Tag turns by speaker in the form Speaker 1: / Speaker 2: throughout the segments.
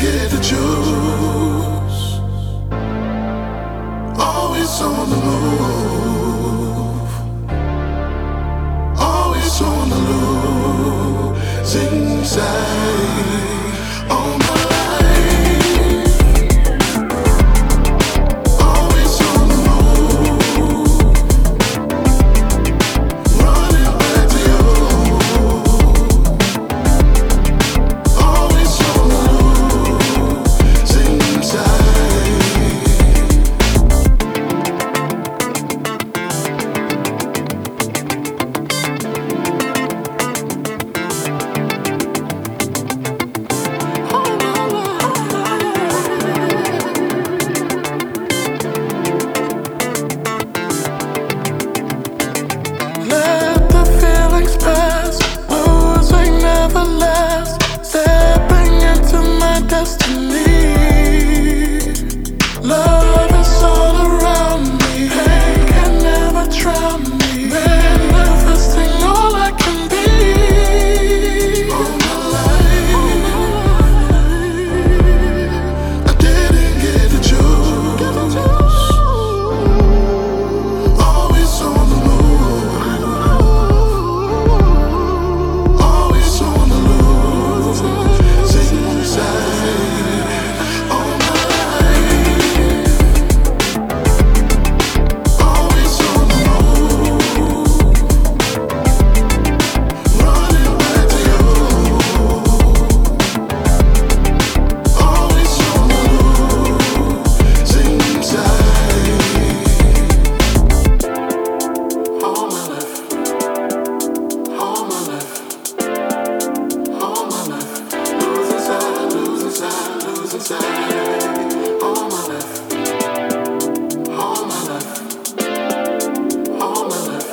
Speaker 1: get to choose. Always on the move. Always on the losing side. All my life. Always on the move. Running back to you. Always on the losing side. Let the feelings pass, losing never last. Stepping into my destiny. Love is all around me. Pain can never drown me. Manifesting all I can be. All my life, I didn't get to choose. Always on the move. Always on the losing side. All my life. Always on the move. Running back to you. Always on the losing side. All my life. All my life. All my life. Losing side, losing side, losing side. All my life. All my life. All my life.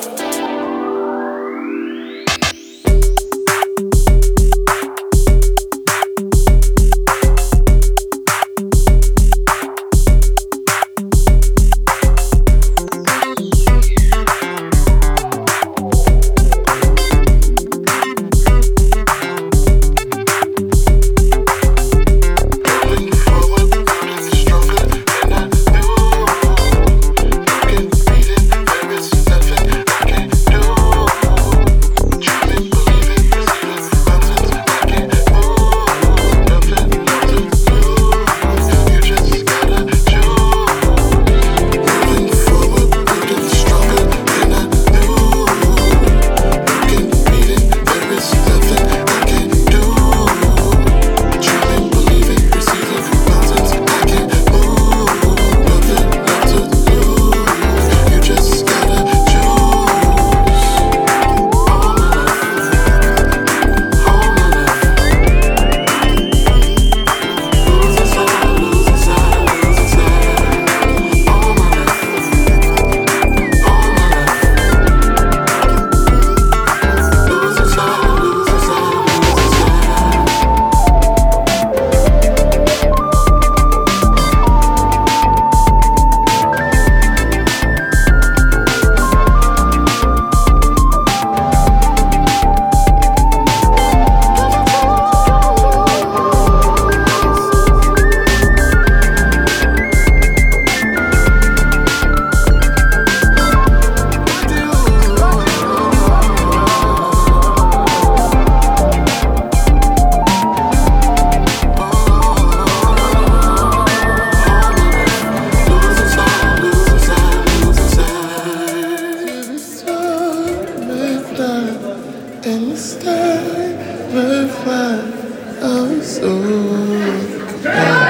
Speaker 1: Moving forward, building stronger than I do. Looking, reading, there is nothing I can do. Dreaming, believing, receiving mountains I can move. Nothing left to lose. You just gotta choose. Moving forward, building stronger than I do. Looking, reading, there is nothing I can do. Dreaming, believing, receiving mountains I can move. Nothing left to lose. You just gotta choose. All my life, all my life. Losing side, losing side, losing side. All my life, all my life. Losing side, losing side, losing side. Losing side, losing side, losing side. In the sky, we're flying. I'm so